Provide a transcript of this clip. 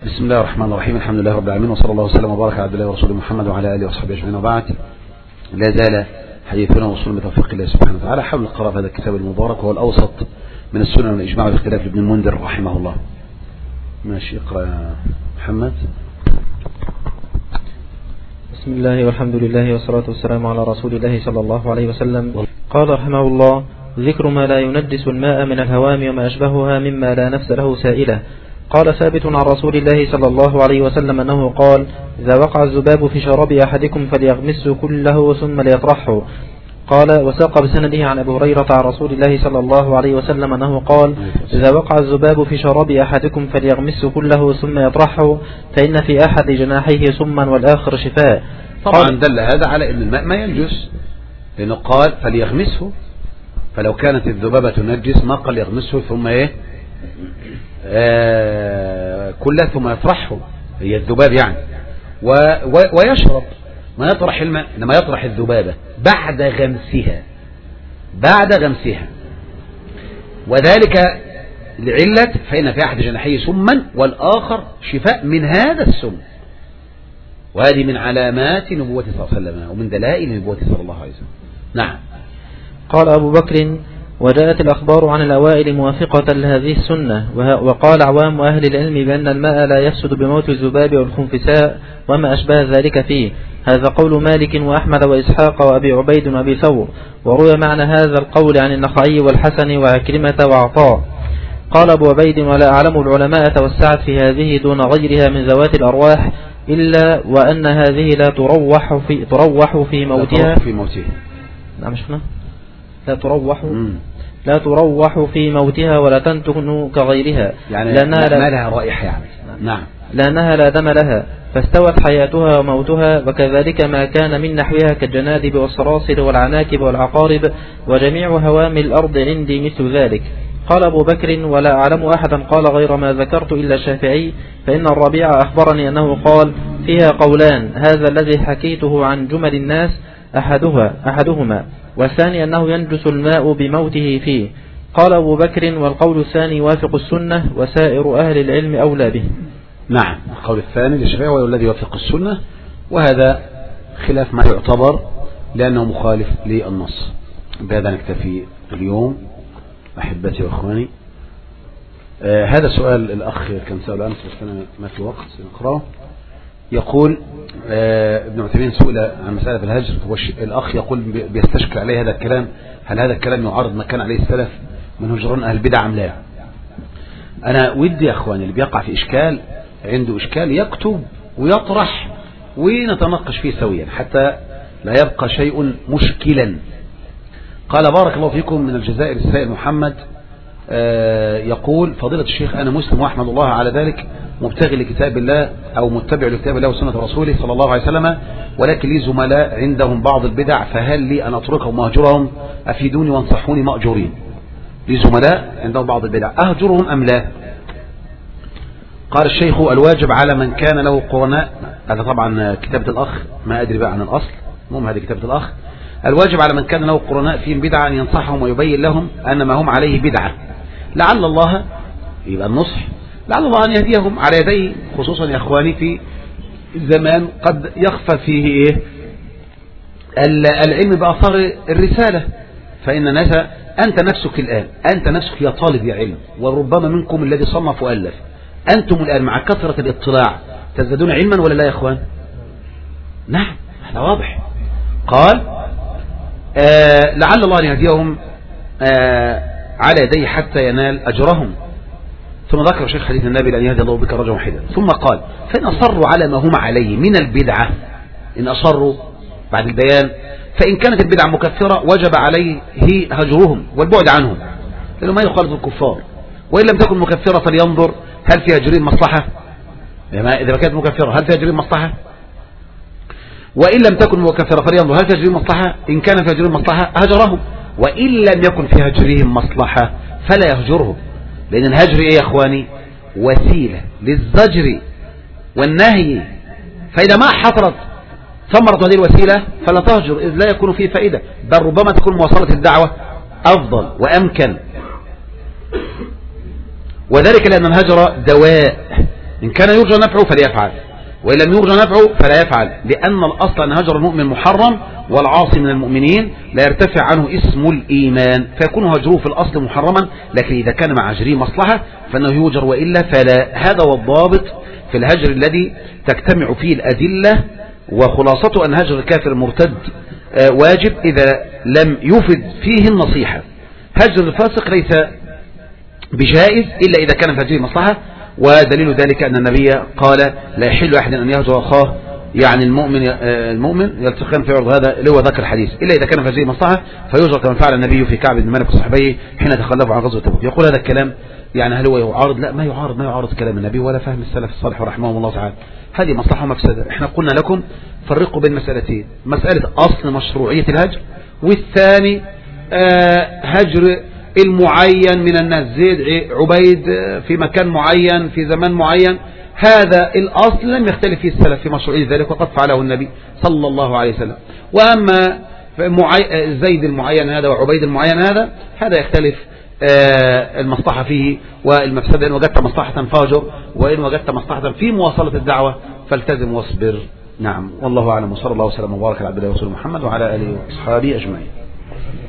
بسم الله الرحمن الرحيم. الحمد لله رب العالمين، وصلى الله وسلم وبارك على عبد الله ورسوله محمد وعلى اله وصحبه اجمعين، وبعد. لا زال حديثنا وصول بتوفيق الله سبحانه وتعالى حول القراءة هذا الكتاب المبارك، وهو الاوسط من السنن والاجماع والاختلاف لابن المنذر رحمه الله. ماشي، اقرا يا محمد. بسم الله والحمد لله والصلاة والسلام على رسول الله صلى الله عليه وسلم. قال رحمه الله: ذكر ما لا ينجس الماء من الهوام وما أشبهها مما لا نفس له سائلة. قال ثابت عن رسول الله صلى الله عليه وسلم أنه قال: إذا وقع الذباب في شراب أحدكم فليغمسه كله ثم ليطرحه. قال وساق بسنده عن أبي هريرة عن رسول الله صلى الله عليه وسلم أنه قال: إذا وقع الذباب في شراب أحدكم فليغمسه كله ثم يطرحه، فإن في أحد جناحيه سما والآخر شفاء. طبعا دل هذا على أن الماء ما ينجس، لأنه قال فليغمسه، فلو كانت الذبابة تنجس ما قال يغمسه ثم كلها ثم يطرحه، هي الذباب يعني، ويشرب ما يطرح الماء، إنما يطرح الذبابة بعد غمسها، وذلك لعلة فإن في أحد جناحيه سما والآخر شفاء من هذا السم، وهذه من علامات نبوة صلى الله عليه وسلم ومن دلائل نبوة صلى الله عليه وسلم. نعم. قال أبو بكر: وجاءت الأخبار عن الأوائل موافقة لهذه السنة، وقال عوام أهل العلم بأن الماء لا يفسد بموت الذباب والخنفساء وما أشبه ذلك فيه. هذا قول مالك وأحمد وإسحاق وأبي عبيد وأبي ثور، وروي معنى هذا القول عن النخعي والحسن وعكرمة وعطاء. قال أبو عبيد: ولا أعلم العلماء توسعت في هذه دون غيرها من ذوات الأرواح، إلا وأن هذه لا تروح في موتها. نعم شفنا. لا تروح في موتها ولا تنتن كغيرها، يعني لأنها ما لها رائحة يعني. نعم. لأنها لا دم لها، فاستوت حياتها وموتها، وكذلك ما كان من نحوها كالجنادب والصراصر والعناكب والعقارب وجميع هوام الأرض عندي مثل ذلك. قال أبو بكر: ولا أعلم أحدا قال غير ما ذكرت إلا الشافعي، فإن الربيع أخبرني أنه قال: فيها قولان، هذا الذي حكيته عن جمل الناس أحدهما، والثاني أنه ينجس الماء بموته فيه. قال أبو بكر: والقول الثاني يوافق السنة، وسائر أهل العلم أولى به. نعم، القول الثاني للشافعي هو الذي يوافق السنة، وهذا خلاف ما يعتبر لأنه مخالف للنص. بهذا نكتفي اليوم أحبتي وأخواني. هذا سؤال الأخ كان سأله أمس بس أنا ما في وقت نقرأه. يقول ابن عثيمين سئل عن مسألة الهجر، الأخ يقول بيستشكل عليه هذا الكلام، هل هذا الكلام يعارض ما كان عليه السلف من هجران أهل البدع أم لا؟ أنا ودي يا أخواني اللي بيقع في إشكال عنده إشكال يكتب ويطرح ونتناقش فيه سويا حتى لا يبقى شيء مشكلا. قال: بارك الله فيكم، من الجزائر السائل محمد يقول: فضيلة الشيخ، أنا مسلم وأحمد الله على ذلك، مبتغي لكتاب الله أو متبع لكتاب الله وسنة رسوله صلى الله عليه وسلم، ولكن لي زملاء عندهم بعض البدع، فهل لي أن أتركهم وأهجرهم؟ أفيدوني وانصحوني مأجورين. لي زملاء عندهم بعض البدع، أهجرهم أم لا؟ قال الشيخ: الواجب على من كان له قرناء، هذا طبعا كتابة الأخ، ما أدري بقى عن الأصل، المهم هذه كتابة الأخ. الواجب على من كان له قرناء فيهم بدعة أن ينصحهم ويبين لهم أن ما هم عليه بدعة، لعل الله، يبقى النصح، لعل الله أن يهديهم على يديه، خصوصا يا أخواني في زمان قد يخفى فيه العلم بأثار الرسالة، فإن الناس، أنت نفسك الآن، أنت نفسك يا طالب يا علم، وربما منكم الذي صنف وألف، أنتم الآن مع كثرة الاطلاع تزدادون علما ولا لا يا أخوان؟ نعم، هذا واضح. قال: لعل الله أن يهديهم على يديه حتى ينال أجرهم. ثم ذكر شيخ حديث النبي لأن يهدي الله بك رجلا واحدا، ثم قال: فإن أصروا على ما هم عليه من البدعة، إن أصروا بعد البيان، فإن كانت البدعة مكفرة وجب عليه هجرهم والبعد عنهم، لأنه ما يخالط الكفار، وإن لم تكن مكفرة فلينظر هل في هجرهم مصلحة، إذا كانت مكفرة هل في هجرهم مصلحة، وإن لم تكن مكفرة فلينظر هل في هجرهم مصلحة، إن كان في هجرهم مصلحة هجرهم، وإن لم يكن في هجرهم مصلحة فلا يهجرهم، لأن الهجر إيه يا أخواني؟ وسيلة للزجر والنهي، فإذا ما حصلت ثمرة هذه الوسيلة فلا تهجر، إذ لا يكون فيه فائدة، بل ربما تكون مواصلة الدعوة أفضل وأمكن، وذلك لأن الهجر دواء إن كان يرجى نفعه فليفعل، وإن لم يرجى نفعه فلا يفعل، لأن الأصل أن هجر المؤمن محرم، والعاصي من المؤمنين لا يرتفع عنه اسم الإيمان، فيكون هجره في الأصل محرما، لكن إذا كان مع هجره مصلحة فإنه يهجر، وإلا فلا. هذا هو الضابط في الهجر الذي تجتمع فيه الأدلة، وخلاصته أن هجر الكافر المرتد واجب إذا لم يفد فيه النصيحة. هجر الفاسق ليس بجائز إلا إذا كان في هجره مصلحة، ودليل ذلك أن النبي قال لا يحل أحد أن يهجر أخاه، يعني المؤمن يلتقيان في عرض، هذا اللي هو ذكر الحديث، إلا إذا كان في هذه مصلحة فيهجر، كما فعل النبي في كعب بن مالك وصحبه حين تخلفوا عن غزوة تبوك. يقول هذا الكلام يعني هل هو يعارض؟ لا، ما يعارض كلام النبي ولا فهم السلف الصالح رحمهم الله تعالى. هذه مصلحة ومفسدة. احنا قلنا لكم فرقوا بين مسألتين: مسألة أصل مشروعية الهجر، والثاني هجر المعين من الناس، زيد عبيد في مكان معين في زمان معين، هذا الأصل لم يختلف فيه السلف في مشروعية ذلك، وقد فعله النبي صلى الله عليه وسلم. وأما زيد المعين هذا وعبيد المعين هذا يختلف المصلحة فيه والمفسدة. إن وجدت مصلحة فاجر، وإن وجدت مصلحة في مواصلة الدعوة فالتزم واصبر. نعم، والله أعلم، وصلى الله وسلم وبارك على عبده ورسوله محمد وعلى آله وأصحابه أجمعين.